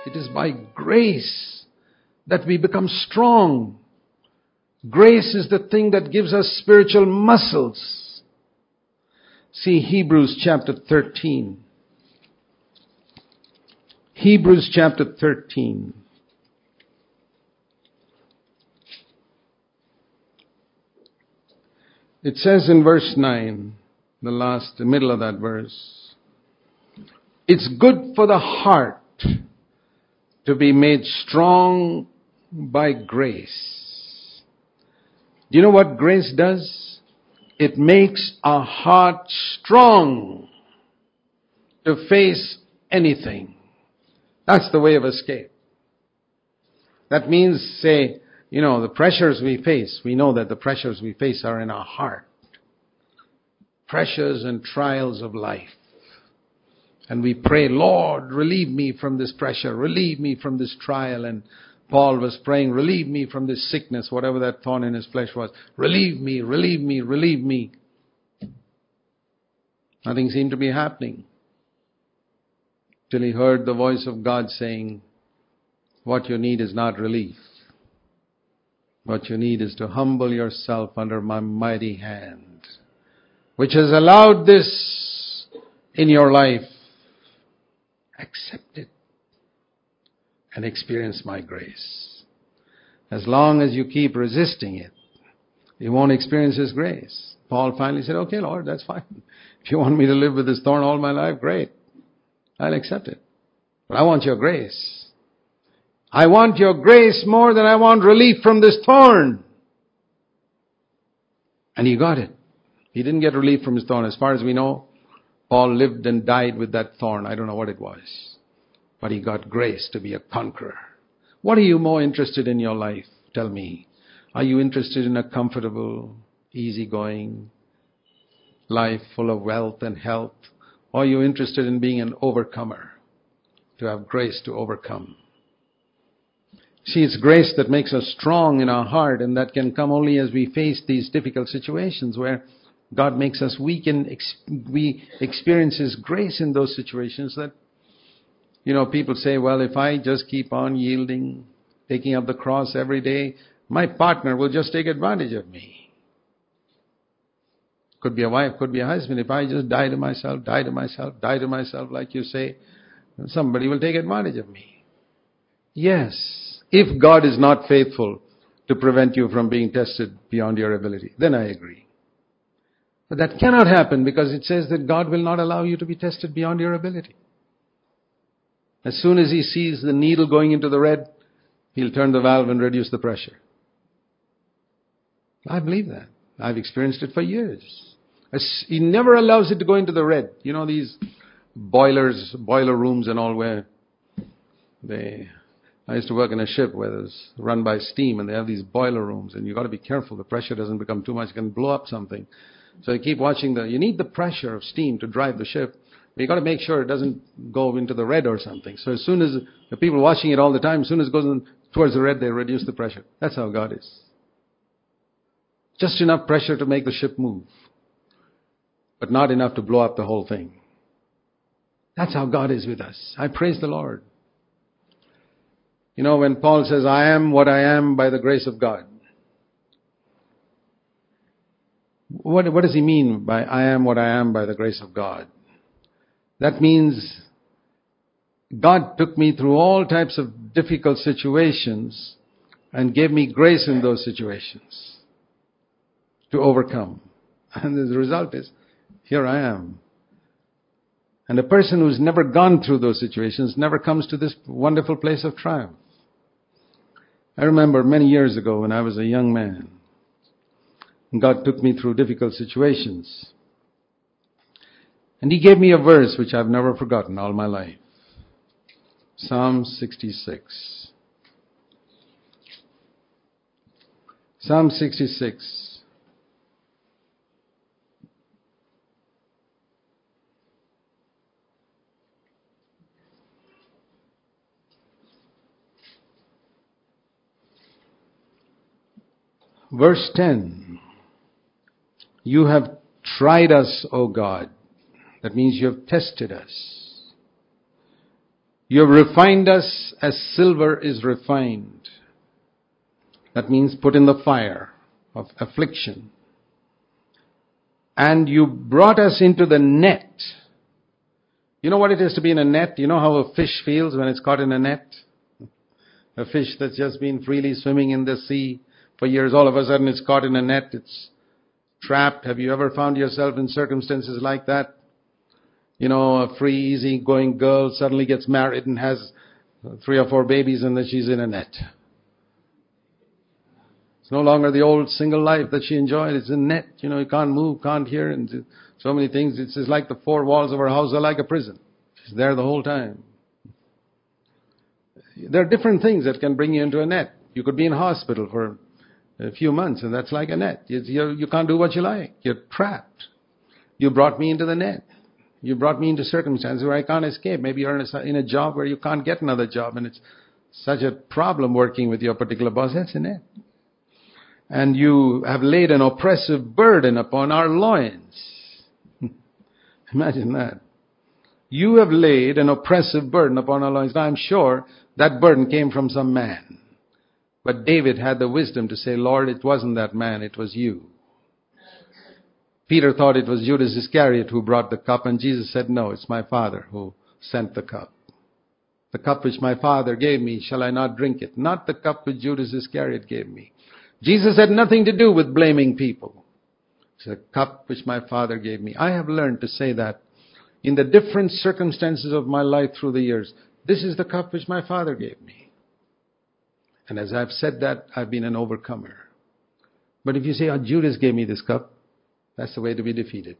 It is by grace that we become strong. Grace is the thing that gives us spiritual muscles. See Hebrews chapter 13. Hebrews chapter 13. It says in verse 9, the middle of that verse, it's good for the heart to be made strong by grace. Do you know what grace does? It makes a heart strong to face anything. That's the way of escape. That means, say, the pressures we face, we know that the pressures we face are in our heart. Pressures and trials of life. And we pray, Lord, relieve me from this pressure, relieve me from this trial. And Paul was praying, relieve me from this sickness, whatever that thorn in his flesh was. Relieve me, relieve me, relieve me. Nothing seemed to be happening. Till he heard the voice of God saying, what you need is not relief. What you need is to humble yourself under my mighty hand, which has allowed this in your life. Accept it and experience my grace. As long as you keep resisting it, you won't experience His grace. Paul finally said, okay, Lord, that's fine. If you want me to live with this thorn all my life, great. I'll accept it. But I want your grace. I want your grace more than I want relief from this thorn. And he got it. He didn't get relief from his thorn. As far as we know, Paul lived and died with that thorn. I don't know what it was. But he got grace to be a conqueror. What are you more interested in your life? Tell me. Are you interested in a comfortable, easygoing life full of wealth and health? Or are you interested in being an overcomer? To have grace to overcome. See, it's grace that makes us strong in our heart, and that can come only as we face these difficult situations where God makes us weak, and we experience His grace in those situations that, people say, well, if I just keep on yielding, taking up the cross every day, my partner will just take advantage of me. Could be a wife, could be a husband. If I just die to myself, like you say, somebody will take advantage of me. Yes. If God is not faithful to prevent you from being tested beyond your ability, then I agree. But that cannot happen because it says that God will not allow you to be tested beyond your ability. As soon as He sees the needle going into the red, He'll turn the valve and reduce the pressure. I believe that. I've experienced it for years. He never allows it to go into the red. These boiler rooms and all where I used to work in a ship where it's run by steam, and they have these boiler rooms, and you've got to be careful. The pressure doesn't become too much. It can blow up something. So you keep watching you need the pressure of steam to drive the ship, but you've got to make sure it doesn't go into the red or something. So as soon as the people watching it all the time, as soon as it goes towards the red, they reduce the pressure. That's how God is. Just enough pressure to make the ship move, but not enough to blow up the whole thing. That's how God is with us. I praise the Lord. When Paul says, I am what I am by the grace of God. What does he mean by I am what I am by the grace of God? That means God took me through all types of difficult situations and gave me grace in those situations to overcome. And the result is, here I am. And a person who's never gone through those situations never comes to this wonderful place of triumph. I remember many years ago when I was a young man, God took me through difficult situations. And He gave me a verse which I've never forgotten all my life. Psalm 66. Psalm 66. Verse 10, you have tried us, O God. That means you have tested us. You have refined us as silver is refined. That means put in the fire of affliction. And you brought us into the net. You know what it is to be in a net? You know how a fish feels when it's caught in a net? A fish that's just been freely swimming in the sea for years, all of a sudden it's caught in a net, it's trapped. Have you ever found yourself in circumstances like that? You know, a free, easy-going girl suddenly gets married and has 3 or 4 babies and then she's in a net. It's no longer the old single life that she enjoyed. It's a net. You know, you can't move, can't hear, and so many things. It's just like the 4 walls of her house are like a prison. She's there the whole time. There are different things that can bring you into a net. You could be in hospital for a few months, and that's like a net. You can't do what you like. You're trapped. You brought me into the net. You brought me into circumstances where I can't escape. Maybe you're in a job where you can't get another job, and it's such a problem working with your particular boss. That's a net. And you have laid an oppressive burden upon our loins. Imagine that. You have laid an oppressive burden upon our loins. Now I'm sure that burden came from some man. But David had the wisdom to say, Lord, it wasn't that man, it was you. Peter thought it was Judas Iscariot who brought the cup, and Jesus said, no, it's my Father who sent the cup. The cup which my Father gave me, shall I not drink it? Not the cup which Judas Iscariot gave me. Jesus had nothing to do with blaming people. It's the cup which my Father gave me. I have learned to say that in the different circumstances of my life through the years. This is the cup which my Father gave me. And as I've said that, I've been an overcomer. But if you say, oh, Judas gave me this cup, that's the way to be defeated.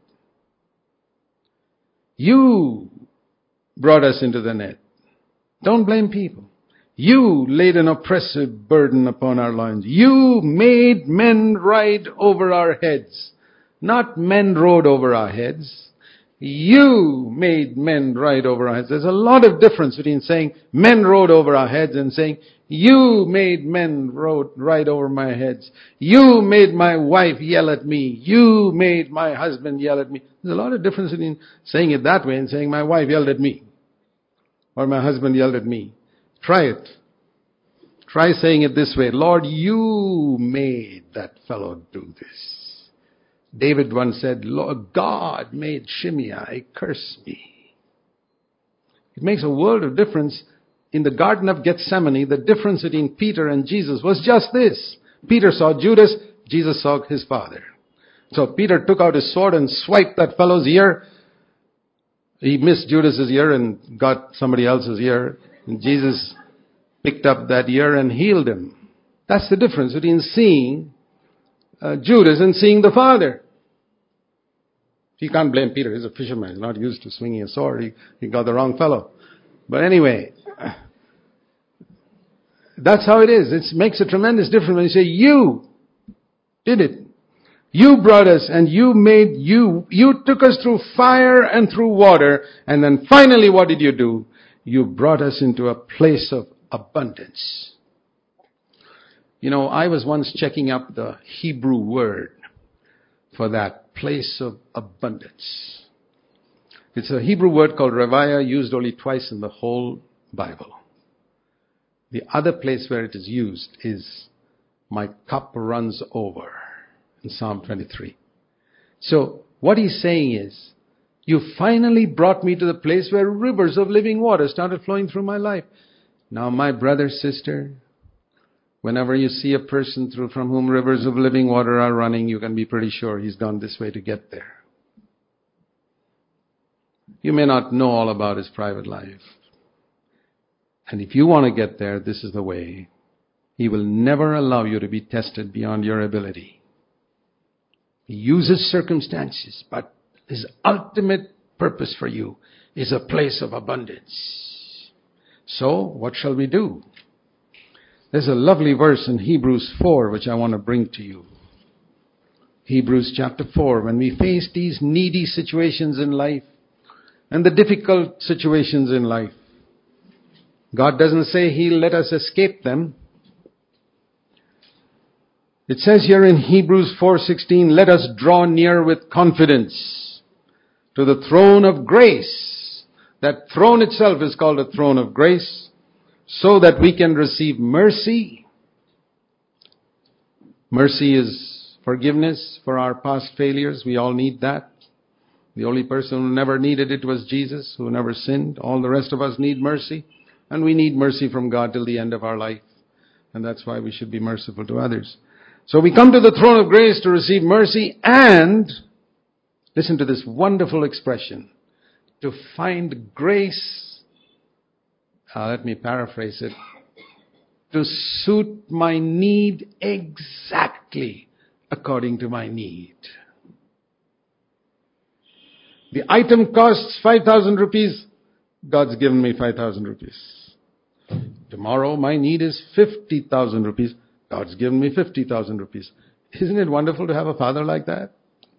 You brought us into the net. Don't blame people. You laid an oppressive burden upon our loins. You made men ride over our heads. Not men rode over our heads. You made men ride over our heads. There's a lot of difference between saying men rode over our heads and saying you made men ride over my heads. You made my wife yell at me. You made my husband yell at me. There's a lot of difference between saying it that way and saying my wife yelled at me or my husband yelled at me. Try it. Try saying it this way. Lord, you made that fellow do this. David once said, Lord, God made Shimei curse me. It makes a world of difference. In the Garden of Gethsemane, the difference between Peter and Jesus was just this. Peter saw Judas, Jesus saw his Father. So Peter took out his sword and swiped that fellow's ear. He missed Judas's ear and got somebody else's ear. And Jesus picked up that ear and healed him. That's the difference between seeing Judas and seeing the Father. You can't blame Peter. He's a fisherman. He's not used to swinging a sword. He got the wrong fellow. But anyway, that's how it is. It makes a tremendous difference when you say, you did it. You brought us and you took us through fire and through water. And then finally, what did you do? You brought us into a place of abundance. You know, I was once checking up the Hebrew word for that place of abundance. It's a Hebrew word called Reviah, used only twice in the whole Bible. The other place where it is used is my cup runs over in Psalm 23. So what he's saying is, you finally brought me to the place where rivers of living water started flowing through my life. Now, my brother, sister, whenever you see a person from whom rivers of living water are running, you can be pretty sure he's gone this way to get there. You may not know all about his private life. And if you want to get there, this is the way. He will never allow you to be tested beyond your ability. He uses circumstances, but his ultimate purpose for you is a place of abundance. So, what shall we do? There's a lovely verse in Hebrews 4 which I want to bring to you. Hebrews chapter 4. When we face these needy situations in life and the difficult situations in life, God doesn't say He'll let us escape them. It says here in Hebrews 4:16, let us draw near with confidence to the throne of grace That throne itself is called a throne of grace, so that we can receive mercy. Mercy is forgiveness for our past failures. We all need that. The only person who never needed it was Jesus, who never sinned. All the rest of us need mercy. And we need mercy from God till the end of our life. And that's why we should be merciful to others. So we come to the throne of grace to receive mercy and, listen to this wonderful expression, to find grace, let me paraphrase it, to suit my need exactly according to my need. The item costs 5,000 rupees. God's given me 5,000 rupees. Tomorrow my need is 50,000 rupees. God's given me 50,000 rupees. Isn't it wonderful to have a father like that?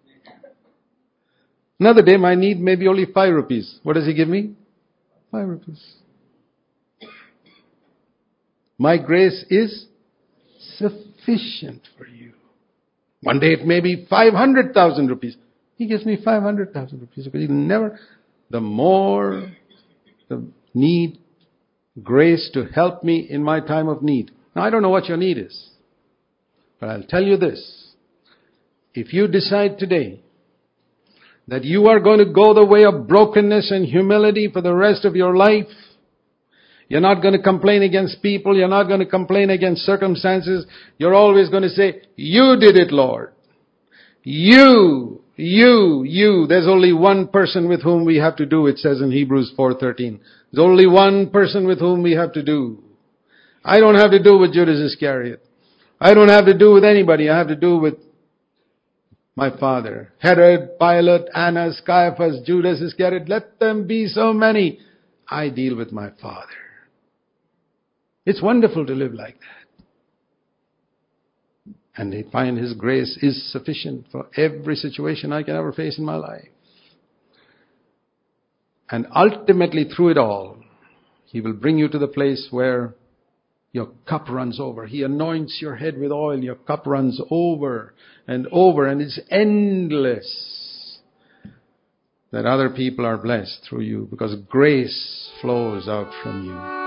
Another day my need may be only 5 rupees. What does he give me? 5 rupees. My grace is sufficient for you. One day it may be 500,000 rupees. He gives me 500,000 rupees. Because he never, the more the need grace to help me in my time of need. Now I don't know what your need is. But I'll tell you this. If you decide today that you are going to go the way of brokenness and humility for the rest of your life, you're not going to complain against people. You're not going to complain against circumstances. You're always going to say, you did it, Lord. You. There's only one person with whom we have to do, it says in Hebrews 4:13. There's only one person with whom we have to do. I don't have to do with Judas Iscariot. I don't have to do with anybody. I have to do with my Father. Herod, Pilate, Annas, Caiaphas, Judas Iscariot. Let them be so many. I deal with my Father. It's wonderful to live like that. And they find His grace is sufficient for every situation I can ever face in my life. And ultimately through it all, He will bring you to the place where your cup runs over. He anoints your head with oil. Your cup runs over, and it's endless. That other people are blessed through you because grace flows out from you.